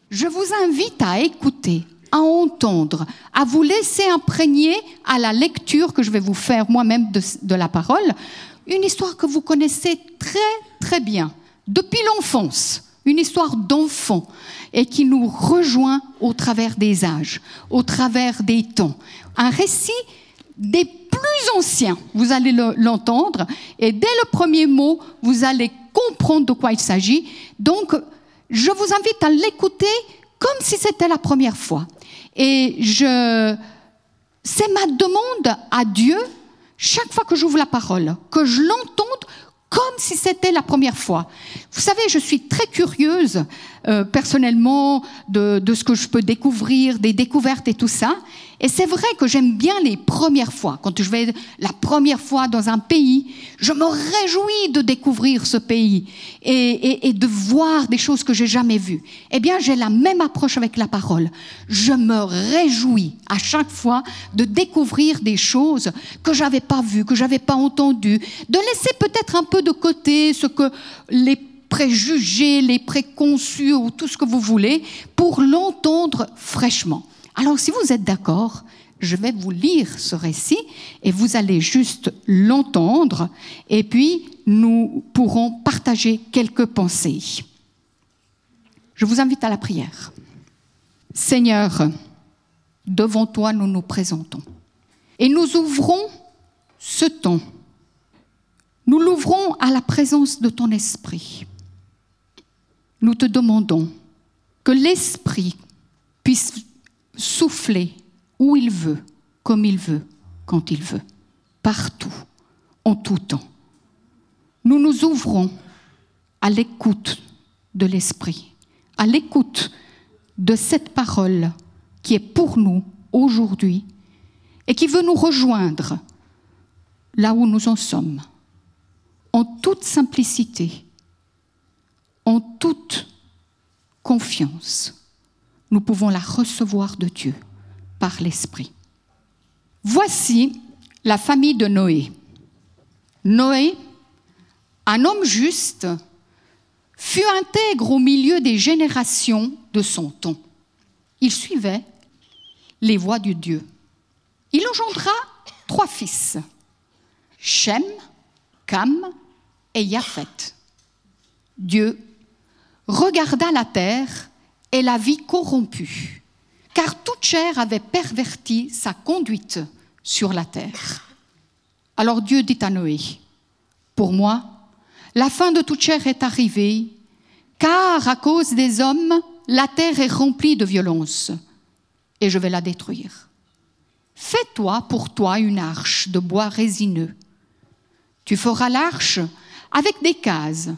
Je vous invite à écouter, à entendre, à vous laisser imprégner à la lecture que je vais vous faire moi-même de la parole, une histoire que vous connaissez très, très bien, depuis l'enfance, une histoire d'enfant, et qui nous rejoint au travers des âges, au travers des temps. Un récit des plus anciens, vous allez l'entendre, et dès le premier mot, vous allez comprendre de quoi il s'agit. Donc, je vous invite à l'écouter comme si c'était la première fois. Et c'est ma demande à Dieu, chaque fois que j'ouvre la parole, que je l'entende comme si c'était la première fois. Vous savez, je suis très curieuse, personnellement, de ce que je peux découvrir, des découvertes et tout ça. Et c'est vrai que j'aime bien les premières fois. Quand je vais la première fois dans un pays, je me réjouis de découvrir ce pays et de voir des choses que j'ai jamais vues. Eh bien, j'ai la même approche avec la parole. Je me réjouis à chaque fois de découvrir des choses que j'avais pas vues, que j'avais pas entendues, de laisser peut-être un peu de côté ce que les préjugés, les préconçus ou tout ce que vous voulez, pour l'entendre fraîchement. Alors, si vous êtes d'accord, je vais vous lire ce récit et vous allez juste l'entendre et puis nous pourrons partager quelques pensées. Je vous invite à la prière. Seigneur, devant toi nous nous présentons et nous ouvrons ce temps. Nous l'ouvrons à la présence de ton esprit. Nous te demandons que l'esprit puisse souffler où il veut, comme il veut, quand il veut, partout, en tout temps. Nous nous ouvrons à l'écoute de l'Esprit, à l'écoute de cette parole qui est pour nous aujourd'hui et qui veut nous rejoindre là où nous en sommes, en toute simplicité, en toute confiance. Nous pouvons la recevoir de Dieu par l'Esprit. Voici la famille de Noé. Noé, un homme juste, fut intègre au milieu des générations de son temps. Il suivait les voies de Dieu. Il engendra 3 fils, Shem, Cam et Japheth. Dieu regarda la terre et la vit corrompue, car toute chair avait perverti sa conduite sur la terre. Alors Dieu dit à Noé, « Pour moi, la fin de toute chair est arrivée, car à cause des hommes, la terre est remplie de violence, et je vais la détruire. Fais-toi pour toi une arche de bois résineux. Tu feras l'arche avec des cases.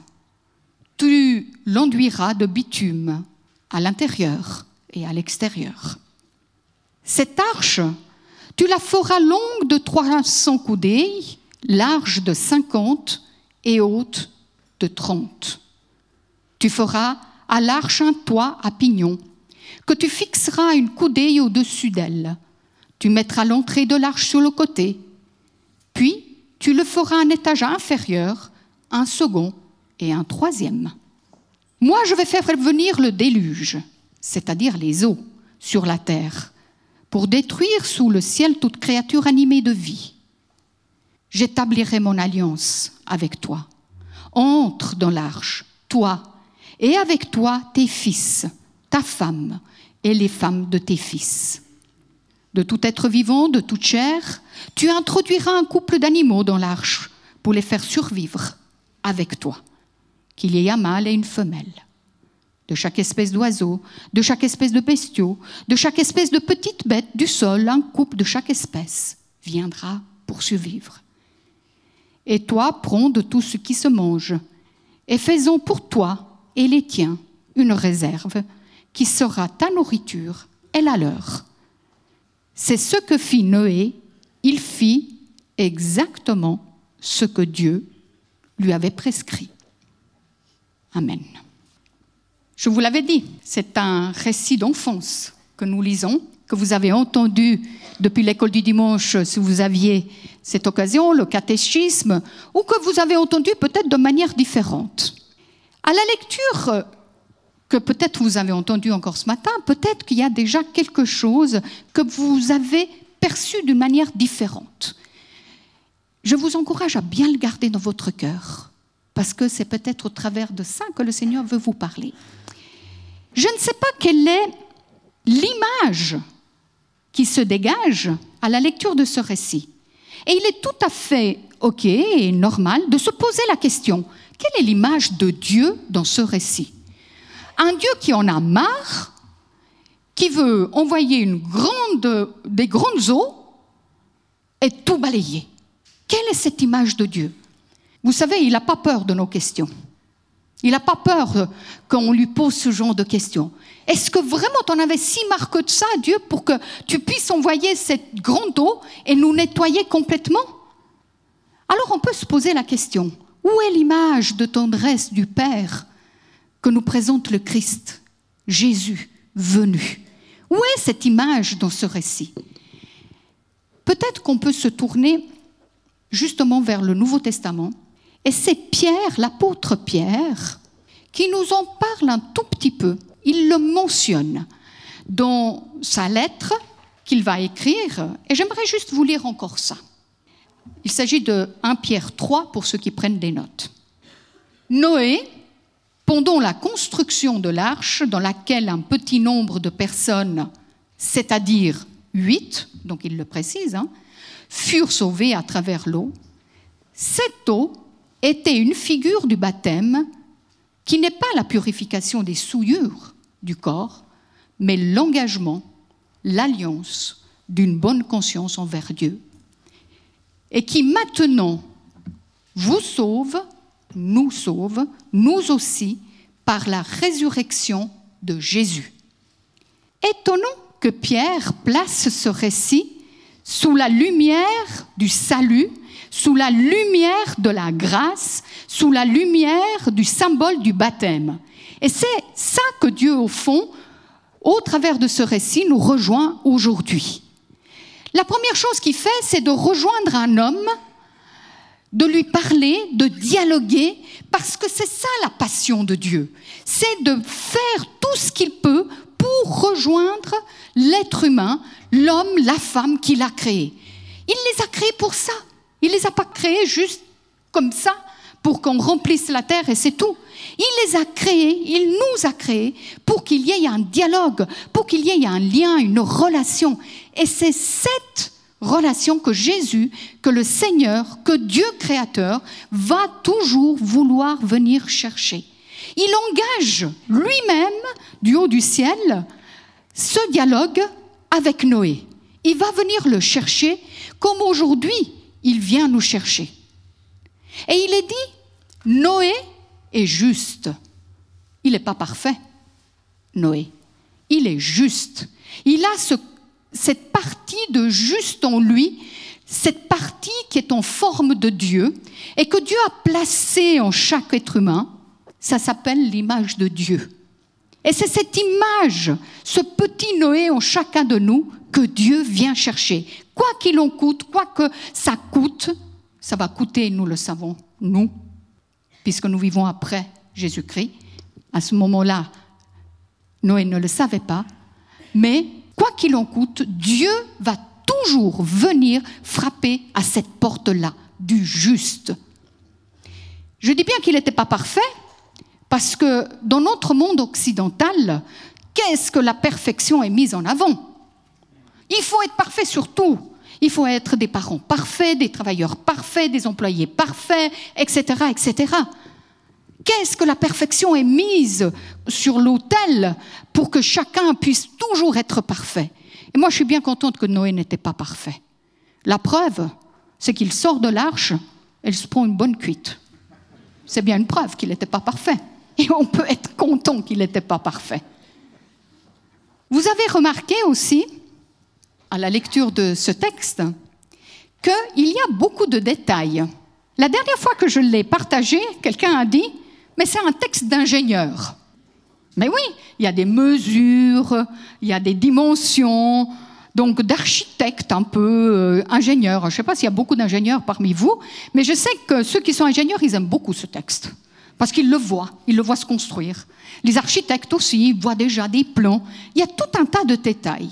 Tu l'enduiras de bitume à l'intérieur et à l'extérieur. Cette arche, tu la feras longue de 300 coudées, large de 50 et haute de 30. Tu feras à l'arche un toit à pignon, que tu fixeras une coudée au-dessus d'elle. Tu mettras l'entrée de l'arche sur le côté. Puis, tu le feras un étage inférieur, un second et un troisième. Moi, je vais faire venir le déluge, c'est-à-dire les eaux, sur la terre, pour détruire sous le ciel toute créature animée de vie. J'établirai mon alliance avec toi. Entre dans l'arche, toi, et avec toi tes fils, ta femme et les femmes de tes fils. De tout être vivant, de toute chair, tu introduiras un couple d'animaux dans l'arche pour les faire survivre avec toi, qu'il y ait un mâle et une femelle. De chaque espèce d'oiseau, de chaque espèce de bestiau, de chaque espèce de petite bête du sol, un couple de chaque espèce viendra pour survivre. Et toi, prends de tout ce qui se mange, et faisons pour toi et les tiens une réserve qui sera ta nourriture et la leur. C'est ce que fit Noé. Il fit exactement ce que Dieu lui avait prescrit. Amen. Je vous l'avais dit, c'est un récit d'enfance que nous lisons, que vous avez entendu depuis l'école du dimanche, si vous aviez cette occasion, le catéchisme, ou que vous avez entendu peut-être de manière différente. À la lecture que peut-être vous avez entendu encore ce matin, peut-être qu'il y a déjà quelque chose que vous avez perçu d'une manière différente. Je vous encourage à bien le garder dans votre cœur, parce que c'est peut-être au travers de ça que le Seigneur veut vous parler. Je ne sais pas quelle est l'image qui se dégage à la lecture de ce récit. Et il est tout à fait OK et normal de se poser la question, quelle est l'image de Dieu dans ce récit ? Un Dieu qui en a marre, qui veut envoyer des grandes eaux et tout balayer. Quelle est cette image de Dieu ? Vous savez, il n'a pas peur de nos questions. Il n'a pas peur qu'on lui pose ce genre de questions. Est-ce que vraiment tu en avais si marre que de ça, Dieu, pour que tu puisses envoyer cette grande eau et nous nettoyer complètement ? Alors on peut se poser la question, où est l'image de tendresse du Père que nous présente le Christ, Jésus venu ? Où est cette image dans ce récit ? Peut-être qu'on peut se tourner justement vers le Nouveau Testament, et c'est Pierre, l'apôtre Pierre, qui nous en parle un tout petit peu. Il le mentionne dans sa lettre qu'il va écrire, et j'aimerais juste vous lire encore ça. Il s'agit de 1 Pierre 3 pour ceux qui prennent des notes. Noé, pendant la construction de l'arche, dans laquelle un petit nombre de personnes, c'est-à-dire 8, donc il le précise, furent sauvées à travers l'eau, cette eau était une figure du baptême qui n'est pas la purification des souillures du corps, mais l'engagement, l'alliance d'une bonne conscience envers Dieu, et qui maintenant vous sauve, nous aussi, par la résurrection de Jésus. Étonnant que Pierre place ce récit sous la lumière du salut, sous la lumière de la grâce, sous la lumière du symbole du baptême. Et c'est ça que Dieu, au fond, au travers de ce récit, nous rejoint aujourd'hui. La première chose qu'il fait, c'est de rejoindre un homme, de lui parler, de dialoguer, parce que c'est ça la passion de Dieu. C'est de faire tout ce qu'il peut pour rejoindre l'être humain, l'homme, la femme qu'il a créé. Il les a créés pour ça. Il ne les a pas créés juste comme ça, pour qu'on remplisse la terre et c'est tout. Il les a créés, il nous a créés pour qu'il y ait un dialogue, pour qu'il y ait un lien, une relation. Et c'est cette relation que Jésus, que le Seigneur, que Dieu créateur va toujours vouloir venir chercher. Il engage lui-même, du haut du ciel, ce dialogue avec Noé. Il va venir le chercher comme aujourd'hui, il vient nous chercher. Et il est dit, Noé est juste. Il n'est pas parfait, Noé. Il est juste. Il a cette partie de juste en lui, cette partie qui est en forme de Dieu et que Dieu a placée en chaque être humain. Ça s'appelle l'image de Dieu. Et c'est cette image, ce petit Noé en chacun de nous que Dieu vient chercher. Quoi qu'il en coûte, quoi que ça coûte, ça va coûter, nous le savons, nous, puisque nous vivons après Jésus-Christ. À ce moment-là, Noé ne le savait pas, mais quoi qu'il en coûte, Dieu va toujours venir frapper à cette porte-là, du juste. Je dis bien qu'il n'était pas parfait, parce que dans notre monde occidental, qu'est-ce que la perfection est mise en avant ? Il faut être parfait sur tout. Il faut être des parents parfaits, des travailleurs parfaits, des employés parfaits, etc., etc. Qu'est-ce que la perfection est mise sur l'autel pour que chacun puisse toujours être parfait ? Et moi, je suis bien contente que Noé n'était pas parfait. La preuve, c'est qu'il sort de l'arche et il se prend une bonne cuite. C'est bien une preuve qu'il n'était pas parfait. Et on peut être content qu'il n'était pas parfait. Vous avez remarqué aussi, à la lecture de ce texte, qu'il y a beaucoup de détails. La dernière fois que je l'ai partagé, quelqu'un a dit « mais c'est un texte d'ingénieur ». Mais oui, il y a des mesures, il y a des dimensions, donc d'architectes un peu ingénieurs. Je ne sais pas s'il y a beaucoup d'ingénieurs parmi vous, mais je sais que ceux qui sont ingénieurs, ils aiment beaucoup ce texte. Parce qu'ils le voient se construire. Les architectes aussi voient déjà des plans. Il y a tout un tas de détails.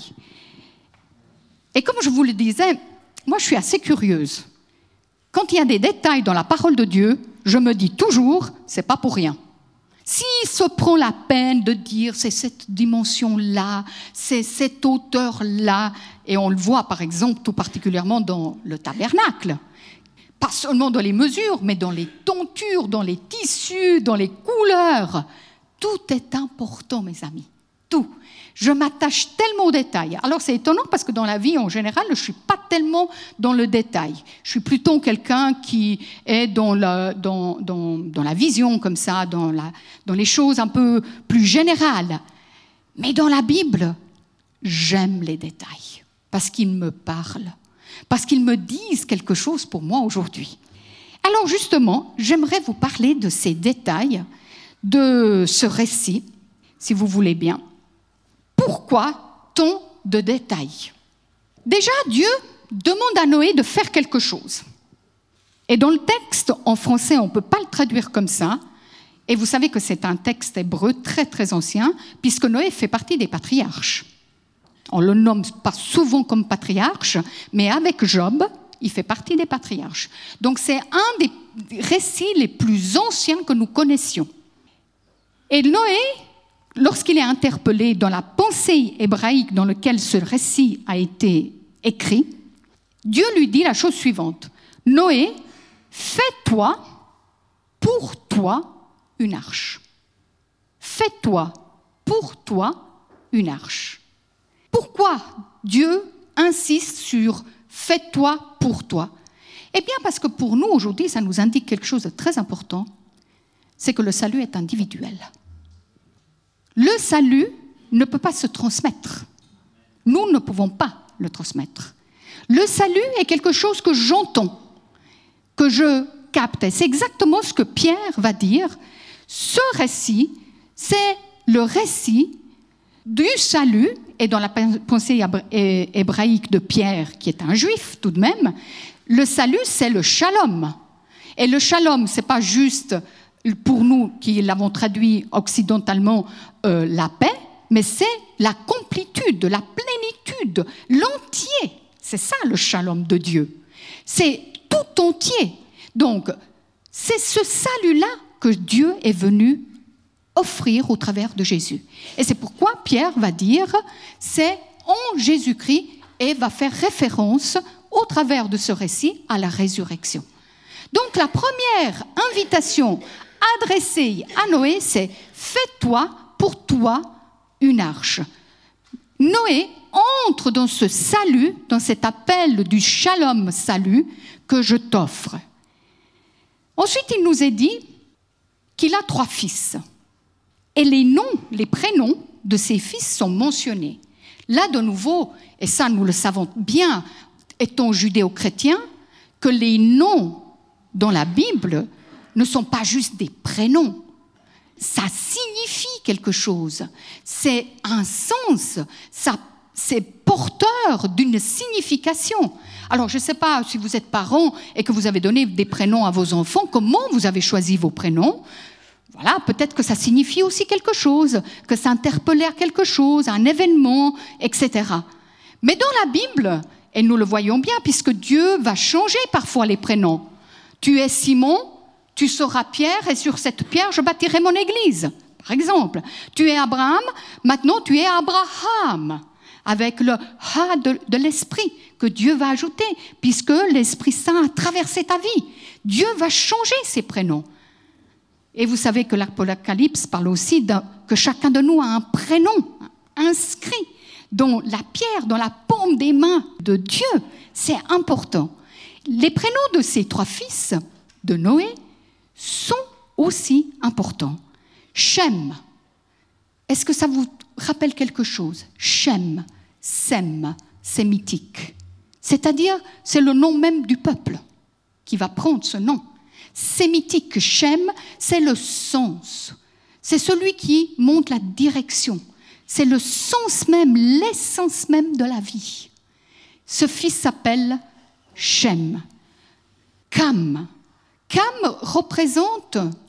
Et comme je vous le disais, moi je suis assez curieuse. Quand il y a des détails dans la parole de Dieu, je me dis toujours, c'est pas pour rien. S'il se prend la peine de dire c'est cette dimension-là, c'est cette hauteur-là, et on le voit par exemple tout particulièrement dans le tabernacle, pas seulement dans les mesures, mais dans les tentures, dans les tissus, dans les couleurs, tout est important, mes amis, tout. Je m'attache tellement aux détails. Alors c'est étonnant parce que dans la vie en général, je ne suis pas tellement dans le détail. Je suis plutôt quelqu'un qui est dans la vision comme ça, dans les choses un peu plus générales. Mais dans la Bible, j'aime les détails parce qu'ils me parlent, parce qu'ils me disent quelque chose pour moi aujourd'hui. Alors justement, j'aimerais vous parler de ces détails, de ce récit, si vous voulez bien. Pourquoi tant de détails? Déjà, Dieu demande à Noé de faire quelque chose. Et dans le texte, en français, on ne peut pas le traduire comme ça. Et vous savez que c'est un texte hébreu très, très ancien, puisque Noé fait partie des patriarches. On ne le nomme pas souvent comme patriarche, mais avec Job, il fait partie des patriarches. Donc c'est un des récits les plus anciens que nous connaissions. Et Noé, lorsqu'il est interpellé dans la pensée hébraïque dans laquelle ce récit a été écrit, Dieu lui dit la chose suivante. Noé, fais-toi pour toi une arche. Fais-toi pour toi une arche. Pourquoi Dieu insiste sur fais-toi pour toi? Eh bien parce que pour nous aujourd'hui, ça nous indique quelque chose de très important, c'est que le salut est individuel. Le salut ne peut pas se transmettre. Nous ne pouvons pas le transmettre. Le salut est quelque chose que j'entends, que je capte. Et c'est exactement ce que Pierre va dire. Ce récit, c'est le récit du salut, et dans la pensée hébraïque de Pierre, qui est un juif tout de même, le salut, c'est le shalom. Et le shalom, ce n'est pas juste pour nous qui l'avons traduit occidentalement la paix, mais c'est la complétude, la plénitude, l'entier. C'est ça le shalom de Dieu. C'est tout entier. Donc, c'est ce salut-là que Dieu est venu offrir au travers de Jésus. Et c'est pourquoi Pierre va dire, c'est en Jésus-Christ, et va faire référence au travers de ce récit à la résurrection. Donc la première invitation adressée à Noé, c'est « Fais-toi pour toi une arche ». Noé entre dans ce salut, dans cet appel du shalom salut que je t'offre. Ensuite, il nous est dit qu'il a 3 fils. Et les noms, les prénoms de ces fils sont mentionnés. Là, de nouveau, et ça nous le savons bien, étant judéo-chrétiens, que les noms dans la Bible ne sont pas juste des prénoms. Ça signifie quelque chose. C'est un sens. C'est porteur d'une signification. Alors, je ne sais pas si vous êtes parents et que vous avez donné des prénoms à vos enfants, comment vous avez choisi vos prénoms. Voilà, peut-être que ça signifie aussi quelque chose, que ça interpellait à quelque chose, à un événement, etc. Mais dans la Bible, et nous le voyons bien, puisque Dieu va changer parfois les prénoms. Tu es Simon, tu seras Pierre, et sur cette pierre, je bâtirai mon église, par exemple. Tu es Abraham, maintenant tu es Abraham, avec le « ha » de l'Esprit que Dieu va ajouter, puisque l'Esprit Saint a traversé ta vie. Dieu va changer ses prénoms. Et vous savez que l'Apocalypse parle aussi que chacun de nous a un prénom inscrit dans la pierre, dans la paume des mains de Dieu. C'est important. Les prénoms de ces 3 fils de Noé sont aussi importants. Shem, est-ce que ça vous rappelle quelque chose? Shem, Sem, sémitique. C'est-à-dire, c'est le nom même du peuple qui va prendre ce nom. Sémitique, Shem, c'est le sens. C'est celui qui montre la direction. C'est le sens même, l'essence même de la vie. Ce fils s'appelle Shem. Cam. Cam représente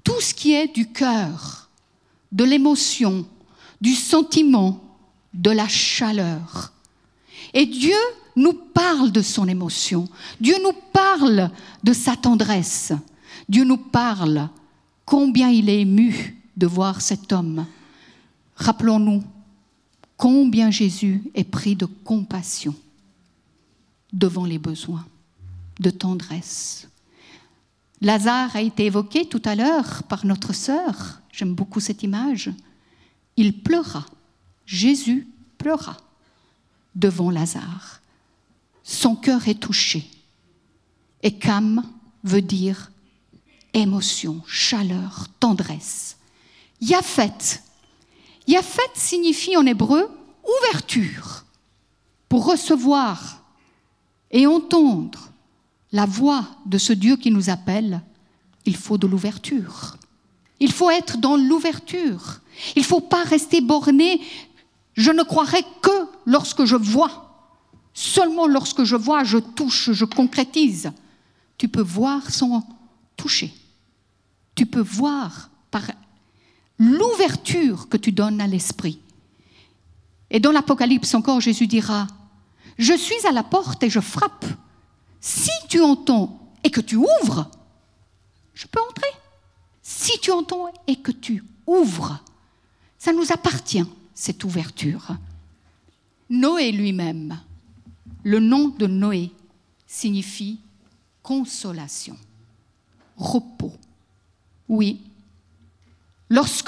tout ce qui est du cœur, de l'émotion, du sentiment, de la chaleur. Et Dieu nous parle de son émotion. Dieu nous parle de sa tendresse. Dieu nous parle combien il est ému de voir cet homme. Rappelons-nous combien Jésus est pris de compassion devant les besoins, de tendresse. Lazare a été évoqué tout à l'heure par notre sœur. J'aime beaucoup cette image. Il pleura. Jésus pleura devant Lazare. Son cœur est touché. Et Kam veut dire émotion, chaleur, tendresse. Yaphet. Yaphet signifie en hébreu ouverture. Pour recevoir et entendre la voix de ce Dieu qui nous appelle, il faut de l'ouverture. Il faut être dans l'ouverture. Il ne faut pas rester borné. Je ne croirai que lorsque je vois. Seulement lorsque je vois, je touche, je concrétise. Tu peux voir sans toucher. Tu peux voir par l'ouverture que tu donnes à l'esprit. Et dans l'Apocalypse encore, Jésus dira, « Je suis à la porte et je frappe. Si tu entends et que tu ouvres, je peux entrer. Si tu entends et que tu ouvres, ça nous appartient, cette ouverture. » Noé lui-même, le nom de Noé signifie consolation, repos. Oui, lorsque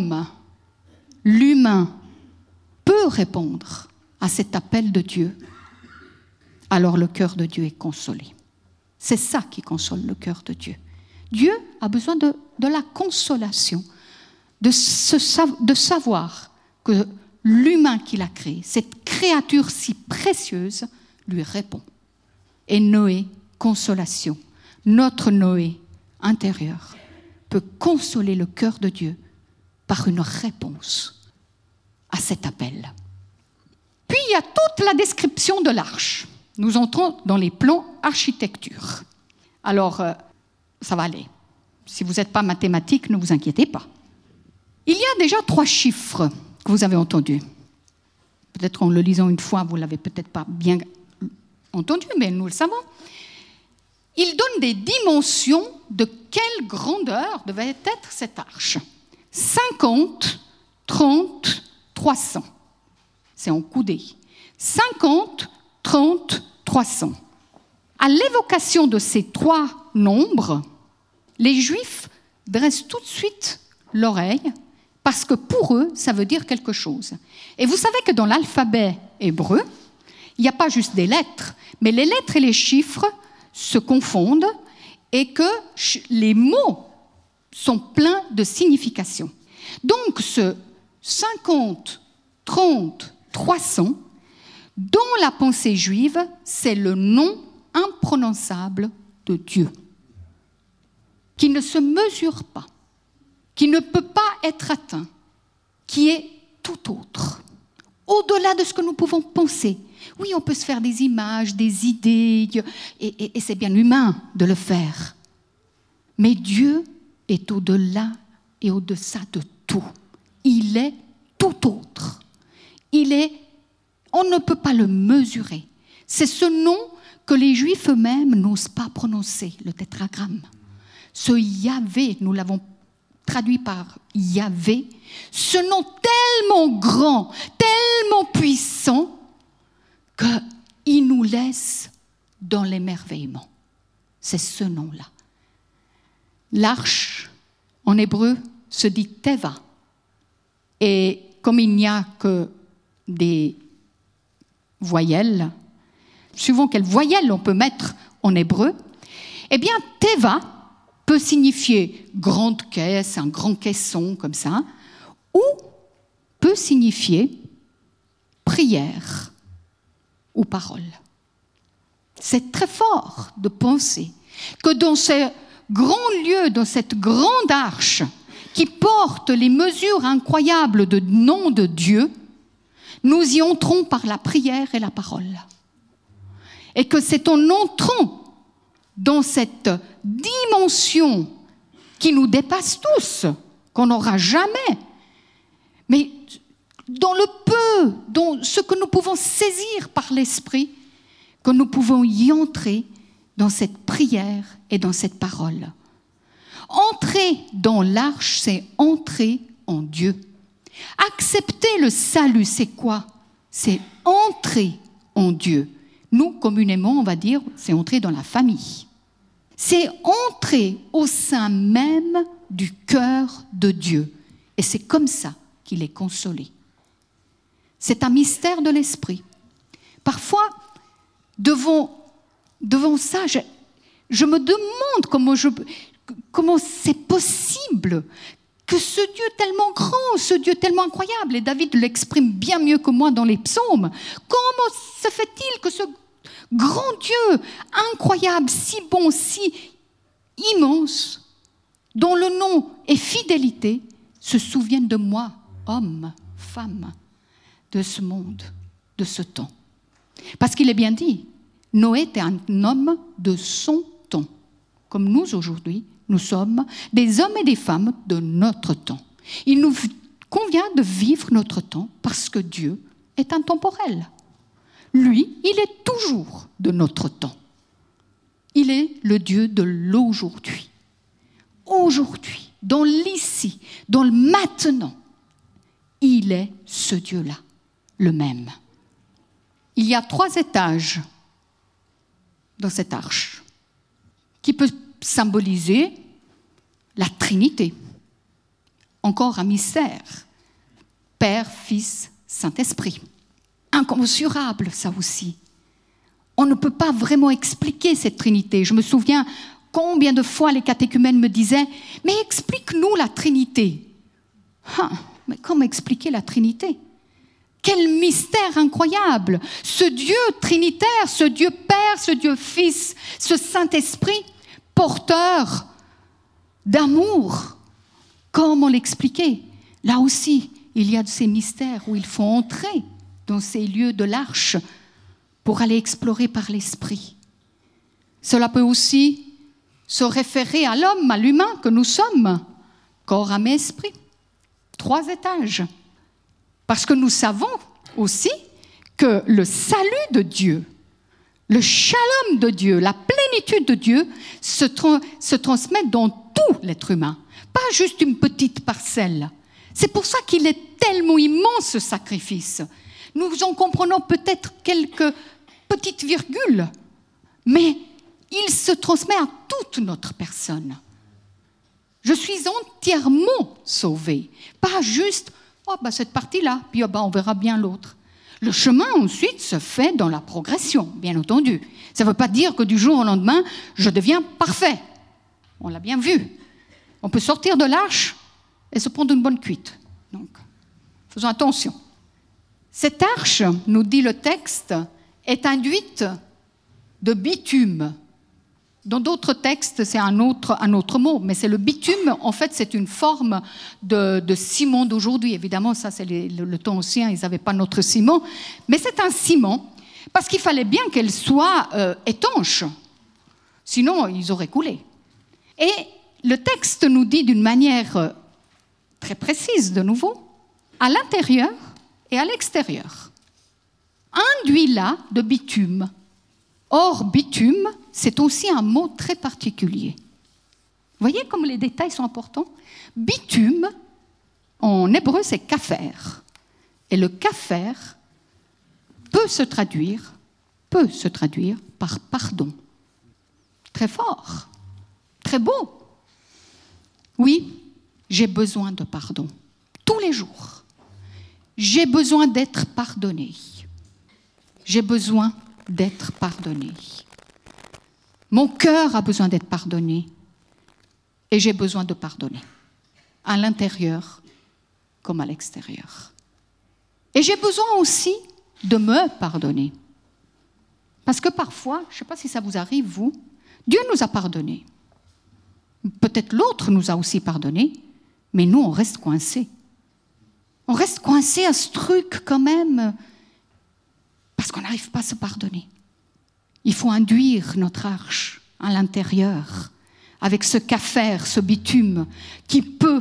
l'humain, peut répondre à cet appel de Dieu, alors le cœur de Dieu est consolé. C'est ça qui console le cœur de Dieu. Dieu a besoin de la consolation, de savoir que l'humain qu'il a créé, cette créature si précieuse, lui répond. Et Noé, consolation. Notre Noé intérieur peut consoler le cœur de Dieu par une réponse à cet appel. Puis il y a toute la description de l'arche. Nous entrons dans les plans architecture. Alors, ça va aller. Si vous n'êtes pas mathématique, ne vous inquiétez pas. Il y a déjà 3 chiffres que vous avez entendus. Peut-être qu'en le lisant une fois, vous ne l'avez peut-être pas bien entendu, mais nous le savons. Il donne des dimensions de quelle grandeur devait être cette arche. 50, 30, 300. C'est en coudées. 50, 30, 300. À l'évocation de ces 3 nombres, les Juifs dressent tout de suite l'oreille parce que pour eux, ça veut dire quelque chose. Et vous savez que dans l'alphabet hébreu, il n'y a pas juste des lettres, mais les lettres et les chiffres se confondent et que les mots sont pleins de signification. Donc ce 50, 30, 300, dans la pensée juive, c'est le nom imprononçable de Dieu, qui ne se mesure pas, qui ne peut pas être atteint, qui est tout autre, au-delà de ce que nous pouvons penser. Oui, on peut se faire des images, des idées, et c'est bien humain de le faire. Mais Dieu est au-delà et au-deçà de tout. Il est tout autre. On ne peut pas le mesurer. C'est ce nom que les Juifs eux-mêmes n'osent pas prononcer, le tétragramme. Ce Yahvé, nous l'avons traduit par Yahvé, ce nom tellement grand, tellement puissant, qu'il nous laisse dans l'émerveillement. C'est ce nom-là. L'arche, en hébreu, se dit Teva. Et comme il n'y a que des voyelles, suivant quelle voyelle on peut mettre en hébreu, eh bien, Teva peut signifier grande caisse, un grand caisson, comme ça, ou peut signifier prière ou parole. C'est très fort de penser que dans ce grand lieu, dans cette grande arche qui porte les mesures incroyables de nom de Dieu, nous y entrons par la prière et la parole. Et que c'est en entrant dans cette dimension qui nous dépasse tous, qu'on n'aura jamais. Mais dans le peu, dans ce que nous pouvons saisir par l'Esprit, que nous pouvons y entrer dans cette prière et dans cette parole. Entrer dans l'arche, c'est entrer en Dieu. Accepter le salut, c'est quoi? C'est entrer en Dieu. Nous, communément, on va dire, c'est entrer dans la famille. C'est entrer au sein même du cœur de Dieu. Et c'est comme ça qu'il est consolé. C'est un mystère de l'esprit. Parfois, devant ça, je me demande comment c'est possible que ce Dieu tellement grand, ce Dieu tellement incroyable, et David l'exprime bien mieux que moi dans les psaumes, comment se fait-il que ce grand Dieu incroyable, si bon, si immense, dont le nom est fidélité, se souvienne de moi, homme, femme, de ce monde, de ce temps. Parce qu'il est bien dit, Noé était un homme de son temps, comme nous aujourd'hui, nous sommes des hommes et des femmes de notre temps. Il nous convient de vivre notre temps parce que Dieu est intemporel. Lui, il est toujours de notre temps. Il est le Dieu de l'aujourd'hui. Aujourd'hui, dans l'ici, dans le maintenant, il est ce Dieu-là, le même. Il y a 3 étages dans cette arche qui peut symboliser la Trinité. Encore un mystère. Père, Fils, Saint-Esprit. Incommensurable, ça aussi. On ne peut pas vraiment expliquer cette Trinité. Je me souviens combien de fois les catéchumènes me disaient « Mais explique-nous la Trinité !» Mais comment expliquer la Trinité ? Quel mystère incroyable! Ce Dieu trinitaire, ce Dieu Père, ce Dieu Fils, ce Saint-Esprit, porteur d'amour. Comment l'expliquer? Là aussi, il y a de ces mystères où il faut entrer dans ces lieux de l'arche pour aller explorer par l'esprit. Cela peut aussi se référer à l'homme, à l'humain que nous sommes, corps, âme et esprit. 3 étages. Parce que nous savons aussi que le salut de Dieu, le shalom de Dieu, la plénitude de Dieu se transmet dans tout l'être humain, pas juste une petite parcelle. C'est pour ça qu'il est tellement immense ce sacrifice. Nous en comprenons peut-être quelques petites virgules, mais il se transmet à toute notre personne. Je suis entièrement sauvée, pas juste cette partie-là, puis on verra bien l'autre. Le chemin ensuite se fait dans la progression, bien entendu. Ça ne veut pas dire que du jour au lendemain, je deviens parfait. On l'a bien vu. On peut sortir de l'arche et se prendre une bonne cuite. Donc, faisons attention. Cette arche, nous dit le texte, est induite de bitume. Dans d'autres textes, c'est un autre mot, mais c'est le bitume. En fait, c'est une forme de ciment d'aujourd'hui. Évidemment, ça, c'est le temps ancien, ils n'avaient pas notre ciment. Mais c'est un ciment, parce qu'il fallait bien qu'elle soit étanche. Sinon, ils auraient coulé. Et le texte nous dit d'une manière très précise, de nouveau, à l'intérieur et à l'extérieur. Induit-la de bitume. Or, bitume, c'est aussi un mot très particulier. Vous voyez comme les détails sont importants? Bitume, en hébreu, c'est kafer. Et le kafer peut se traduire par pardon. Très fort, très beau. Oui, j'ai besoin de pardon. Tous les jours. J'ai besoin d'être pardonné. J'ai besoin d'être pardonné. Mon cœur a besoin d'être pardonné et j'ai besoin de pardonner, à l'intérieur comme à l'extérieur. Et j'ai besoin aussi de me pardonner. Parce que parfois, je ne sais pas si ça vous arrive, vous, Dieu nous a pardonné. Peut-être l'autre nous a aussi pardonné, mais nous, on reste coincés. On reste coincés à ce truc quand même, parce qu'on n'arrive pas à se pardonner. Il faut induire notre arche à l'intérieur, avec ce caphère, ce bitume, qui peut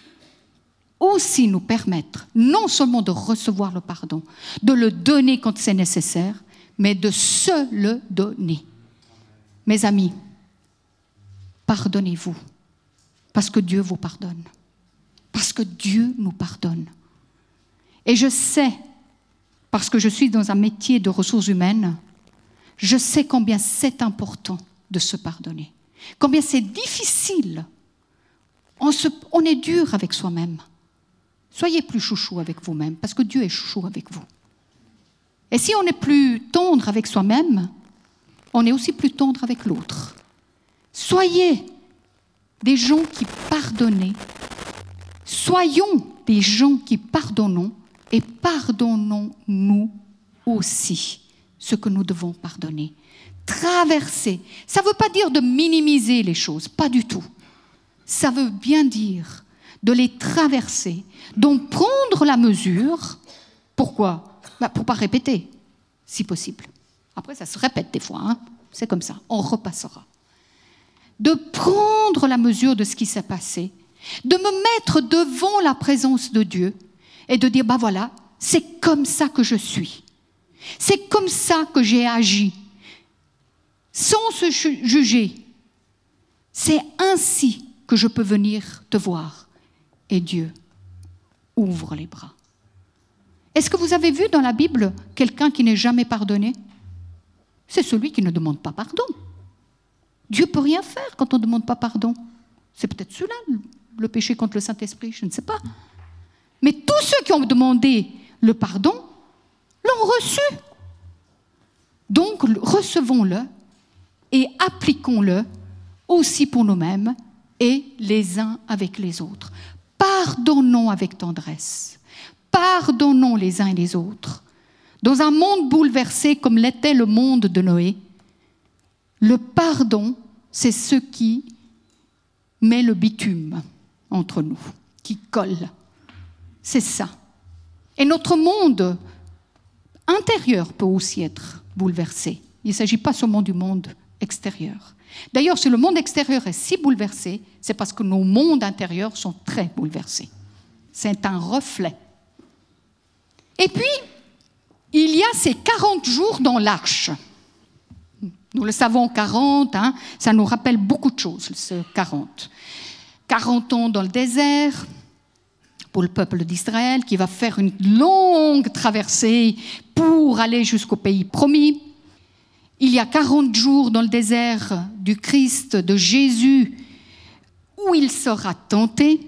aussi nous permettre non seulement de recevoir le pardon, de le donner quand c'est nécessaire, mais de se le donner. Mes amis, pardonnez-vous, parce que Dieu vous pardonne, parce que Dieu nous pardonne. Et je sais, parce que je suis dans un métier de ressources humaines, je sais combien c'est important de se pardonner, combien c'est difficile. On est dur avec soi-même. Soyez plus chouchou avec vous-même, parce que Dieu est chouchou avec vous. Et si on est plus tendre avec soi-même, on est aussi plus tendre avec l'autre. Soyez des gens qui pardonnent. Soyons des gens qui pardonnons et pardonnons-nous aussi ce que nous devons pardonner. Traverser, ça ne veut pas dire de minimiser les choses, pas du tout. Ça veut bien dire de les traverser, d'en prendre la mesure. Pourquoi ? Pour ne pas répéter, si possible. Après, ça se répète des fois, hein. C'est comme ça, on repassera. De prendre la mesure de ce qui s'est passé, de me mettre devant la présence de Dieu et de dire, voilà, c'est comme ça que je suis. C'est comme ça que j'ai agi, sans se juger. C'est ainsi que je peux venir te voir. Et Dieu ouvre les bras. Est-ce que vous avez vu dans la Bible quelqu'un qui n'est jamais pardonné ? C'est celui qui ne demande pas pardon. Dieu ne peut rien faire quand on ne demande pas pardon. C'est peut-être celui-là, le péché contre le Saint-Esprit, je ne sais pas. Mais tous ceux qui ont demandé le pardon l'ont reçu. Donc, recevons-le et appliquons-le aussi pour nous-mêmes et les uns avec les autres. Pardonnons avec tendresse. Pardonnons les uns et les autres. Dans un monde bouleversé comme l'était le monde de Noé, le pardon, c'est ce qui met le bitume entre nous, qui colle. C'est ça. Et notre monde intérieur peut aussi être bouleversé. Il ne s'agit pas seulement du monde extérieur. D'ailleurs, si le monde extérieur est si bouleversé, c'est parce que nos mondes intérieurs sont très bouleversés. C'est un reflet. Et puis, il y a ces 40 jours dans l'arche. Nous le savons, 40, ça nous rappelle beaucoup de choses, ce 40. 40 ans dans le désert, pour le peuple d'Israël, qui va faire une longue traversée pour aller jusqu'au pays promis. Il y a 40 jours dans le désert du Christ, de Jésus, où il sera tenté.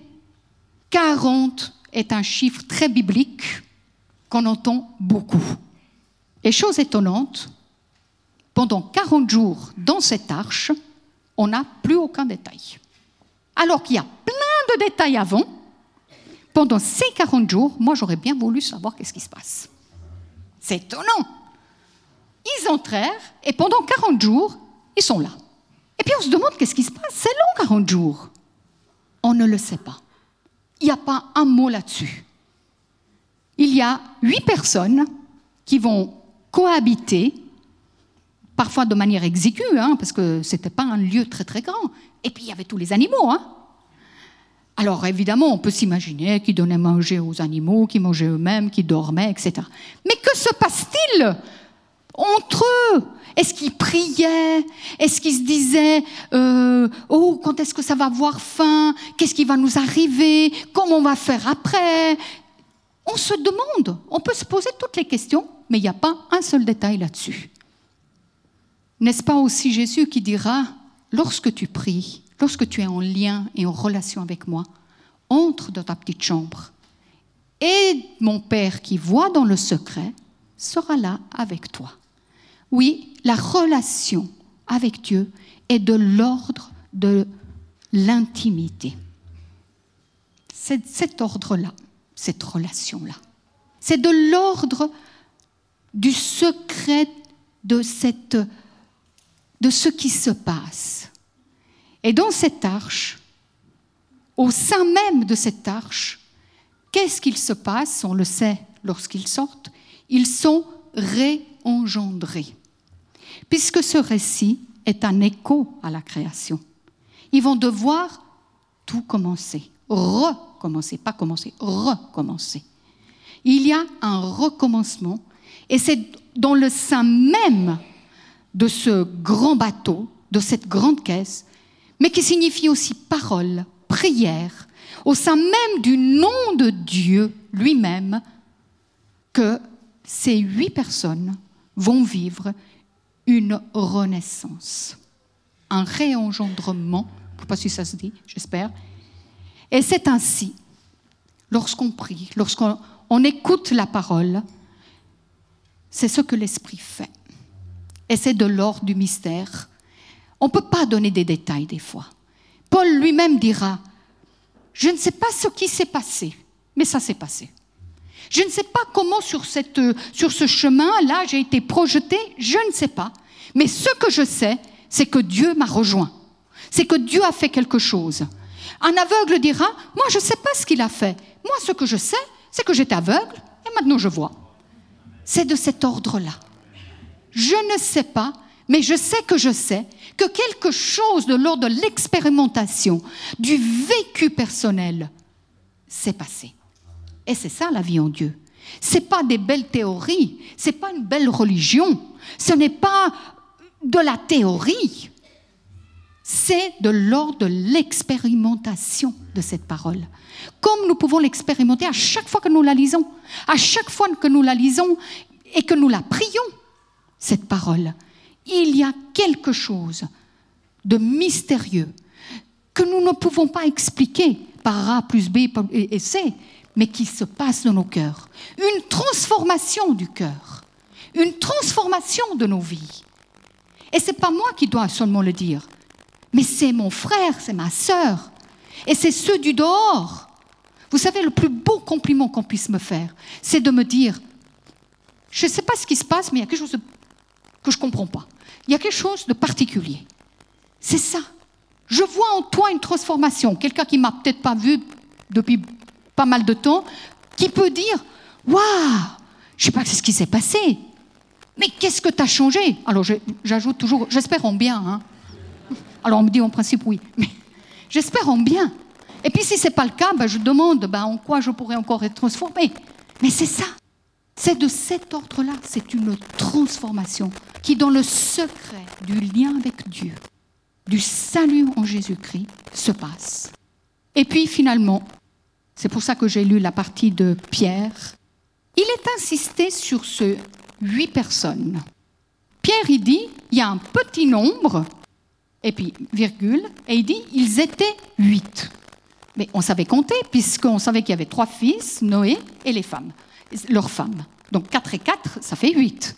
40 est un chiffre très biblique qu'on entend beaucoup. Et chose étonnante, pendant 40 jours dans cette arche, on n'a plus aucun détail. Alors qu'il y a plein de détails avant, pendant ces 40 jours, moi j'aurais bien voulu savoir qu'est-ce qui se passe. C'est étonnant. Ils entrèrent et pendant 40 jours, ils sont là. Et puis on se demande qu'est-ce qui se passe. C'est long 40 jours. On ne le sait pas. Il n'y a pas un mot là-dessus. Il y a 8 personnes qui vont cohabiter, parfois de manière exiguë, parce que ce n'était pas un lieu très très grand. Et puis il y avait tous les animaux. Alors évidemment, on peut s'imaginer qu'ils donnaient à manger aux animaux, qu'ils mangeaient eux-mêmes, qu'ils dormaient, etc. Mais que se passe-t-il entre eux? Est-ce qu'ils priaient? Est-ce qu'ils se disaient oh, quand est-ce que ça va avoir fin? Qu'est-ce qui va nous arriver? Comment on va faire après? On se demande, on peut se poser toutes les questions, mais il n'y a pas un seul détail là-dessus. N'est-ce pas aussi Jésus qui dira, lorsque tu pries, lorsque tu es en lien et en relation avec moi, entre dans ta petite chambre et mon Père qui voit dans le secret sera là avec toi. Oui, la relation avec Dieu est de l'ordre de l'intimité. C'est cet ordre-là, cette relation-là. C'est de l'ordre du secret de ce qui se passe. Et dans cette arche, au sein même de cette arche, qu'est-ce qu'il se passe? On le sait lorsqu'ils sortent. Ils sont réengendrés. Puisque ce récit est un écho à la création. ils vont devoir tout commencer. Recommencer, pas commencer, recommencer. Il y a un recommencement et c'est dans le sein même de ce grand bateau, de cette grande caisse, mais qui signifie aussi parole, prière, au sein même du nom de Dieu lui-même, que ces 8 personnes vont vivre une renaissance, un réengendrement, je ne sais pas si ça se dit, j'espère. Et c'est ainsi, lorsqu'on prie, lorsqu'on écoute la parole, c'est ce que l'Esprit fait. Et c'est de l'ordre du mystère. On ne peut pas donner des détails des fois. Paul lui-même dira, je ne sais pas ce qui s'est passé, mais ça s'est passé. Je ne sais pas comment sur ce chemin-là j'ai été projeté, je ne sais pas. Mais ce que je sais, c'est que Dieu m'a rejoint. C'est que Dieu a fait quelque chose. Un aveugle dira, moi je ne sais pas ce qu'il a fait. Moi ce que je sais, c'est que j'étais aveugle et maintenant je vois. C'est de cet ordre-là. Je ne sais pas, mais je sais que quelque chose de l'ordre de l'expérimentation, du vécu personnel, s'est passé. Et c'est ça la vie en Dieu. Ce n'est pas des belles théories, ce n'est pas une belle religion, ce n'est pas de la théorie. C'est de l'ordre de l'expérimentation de cette parole. Comme nous pouvons l'expérimenter à chaque fois que nous la lisons, à chaque fois que nous la lisons et que nous la prions, cette parole, il y a quelque chose de mystérieux que nous ne pouvons pas expliquer par A plus B et C, mais qui se passe dans nos cœurs. Une transformation du cœur, une transformation de nos vies. Et ce n'est pas moi qui dois seulement le dire, mais c'est mon frère, c'est ma sœur, et c'est ceux du dehors. Vous savez, le plus beau compliment qu'on puisse me faire, c'est de me dire, je ne sais pas ce qui se passe, mais il y a quelque chose que je ne comprends pas. Il y a quelque chose de particulier. C'est ça. Je vois en toi une transformation. Quelqu'un qui ne m'a peut-être pas vu depuis pas mal de temps, qui peut dire « Waouh, je ne sais pas ce qui s'est passé, mais qu'est-ce que tu as changé ?» Alors j'ajoute toujours « J'espère en bien. Hein. » Alors on me dit en principe oui, mais j'espère en bien. Et puis si ce n'est pas le cas, je demande en quoi je pourrais encore être transformée. Mais c'est ça. C'est de cet ordre-là, c'est une transformation qui, dans le secret du lien avec Dieu, du salut en Jésus-Christ, se passe. Et puis finalement, c'est pour ça que j'ai lu la partie de Pierre, il est insisté sur ce 8 personnes. Pierre, il dit, il y a un petit nombre, et puis virgule, et il dit, ils étaient 8. Mais on savait compter, puisqu'on savait qu'il y avait 3 fils, Noé, et les femmes, leurs femmes. Donc 4 et 4, ça fait 8.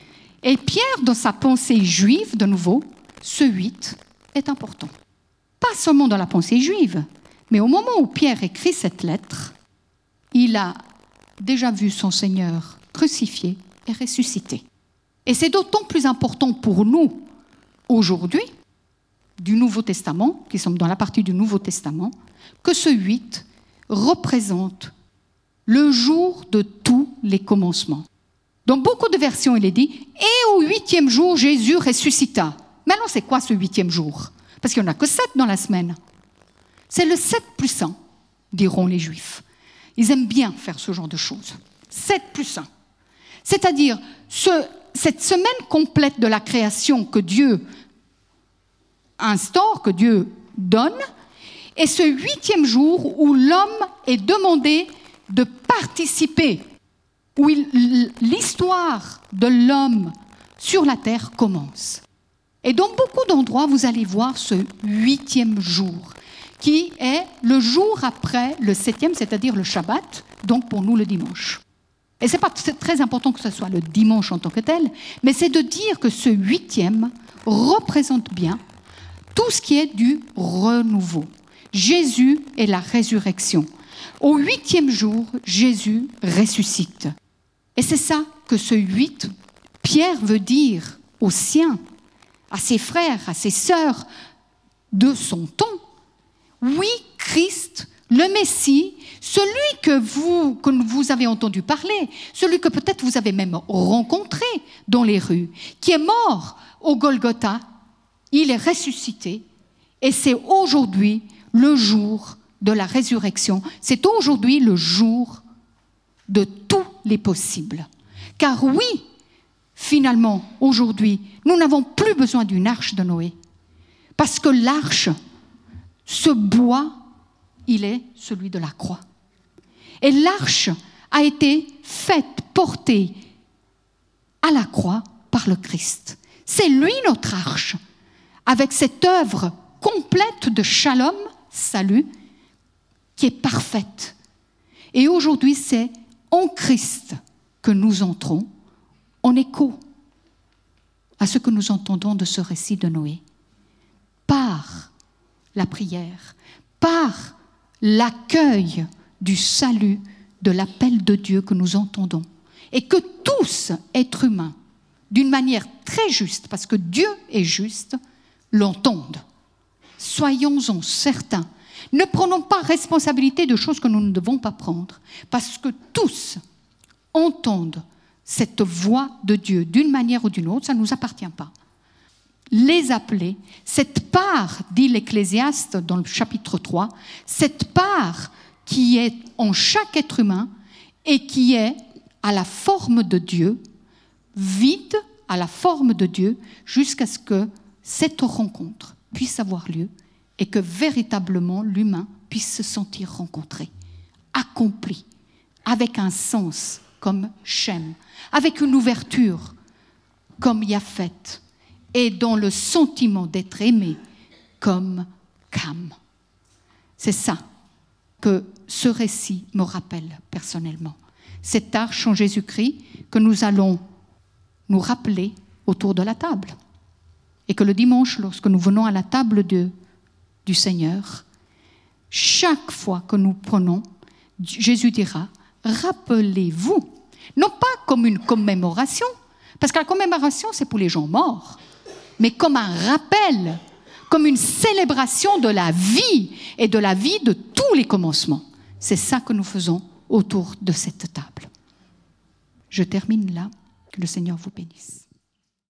Et Pierre, dans sa pensée juive, de nouveau, ce 8 est important. Pas seulement dans la pensée juive, mais au moment où Pierre écrit cette lettre, il a déjà vu son Seigneur crucifié et ressuscité. Et c'est d'autant plus important pour nous, aujourd'hui, du Nouveau Testament, qui sommes dans la partie du Nouveau Testament, que ce 8 représente le jour de tous les commencements. Dans beaucoup de versions, il est dit « Et au 8e jour, Jésus ressuscita ». Mais alors, c'est quoi ce 8e jour ? Parce qu'il n'y en a que 7 dans la semaine. C'est le 7 plus 1, diront les Juifs. Ils aiment bien faire ce genre de choses. 7 plus 1. C'est-à-dire, cette semaine complète de la création que Dieu instaure, que Dieu donne, et ce 8e jour où l'homme est demandé de participer, où l'histoire de l'homme sur la terre commence. Et dans beaucoup d'endroits, vous allez voir ce 8e jour, qui est le jour après le 7e, c'est-à-dire le Shabbat, donc pour nous le dimanche. Et ce n'est pas très important que ce soit le dimanche en tant que tel, mais c'est de dire que ce 8e représente bien tout ce qui est du renouveau. Jésus est la résurrection. Au 8e jour, Jésus ressuscite. Et c'est ça que ce 8, Pierre veut dire aux siens, à ses frères, à ses sœurs de son temps. Oui, Christ, le Messie, celui que vous avez entendu parler, celui que peut-être vous avez même rencontré dans les rues, qui est mort au Golgotha, il est ressuscité, Et c'est aujourd'hui le jour de la résurrection. C'est aujourd'hui le jour de tous les possibles. Car oui, finalement, aujourd'hui, nous n'avons plus besoin d'une arche de Noé. Parce que l'arche, ce bois, il est celui de la croix. Et l'arche a été faite, portée à la croix par le Christ. C'est lui notre arche, avec cette œuvre complète de shalom, salut, qui est parfaite. Et aujourd'hui, c'est en Christ que nous entrons en écho à ce que nous entendons de ce récit de Noé. Par la prière, par l'accueil du salut, de l'appel de Dieu que nous entendons. Et que tous, êtres humains, d'une manière très juste, parce que Dieu est juste, l'entendent. Soyons-en certains. Ne prenons pas responsabilité de choses que nous ne devons pas prendre, parce que tous entendent cette voix de Dieu d'une manière ou d'une autre, ça ne nous appartient pas. Les appeler, cette part, dit l'Ecclésiaste dans le chapitre 3, cette part qui est en chaque être humain et qui est à la forme de Dieu, vide à la forme de Dieu, jusqu'à ce que cette rencontre puisse avoir lieu et que véritablement l'humain puisse se sentir rencontré, accompli, avec un sens comme Shem, avec une ouverture comme Japhet, et dans le sentiment d'être aimé comme Cam. C'est ça que ce récit me rappelle personnellement. Cette arche en Jésus-Christ que nous allons nous rappeler autour de la table. Et que le dimanche, lorsque nous venons à la table du Seigneur, chaque fois que nous prenons, Jésus dira, rappelez-vous, non pas comme une commémoration, parce que la commémoration, c'est pour les gens morts, mais comme un rappel, comme une célébration de la vie et de la vie de tous les commencements. C'est ça que nous faisons autour de cette table. Je termine là. Que le Seigneur vous bénisse.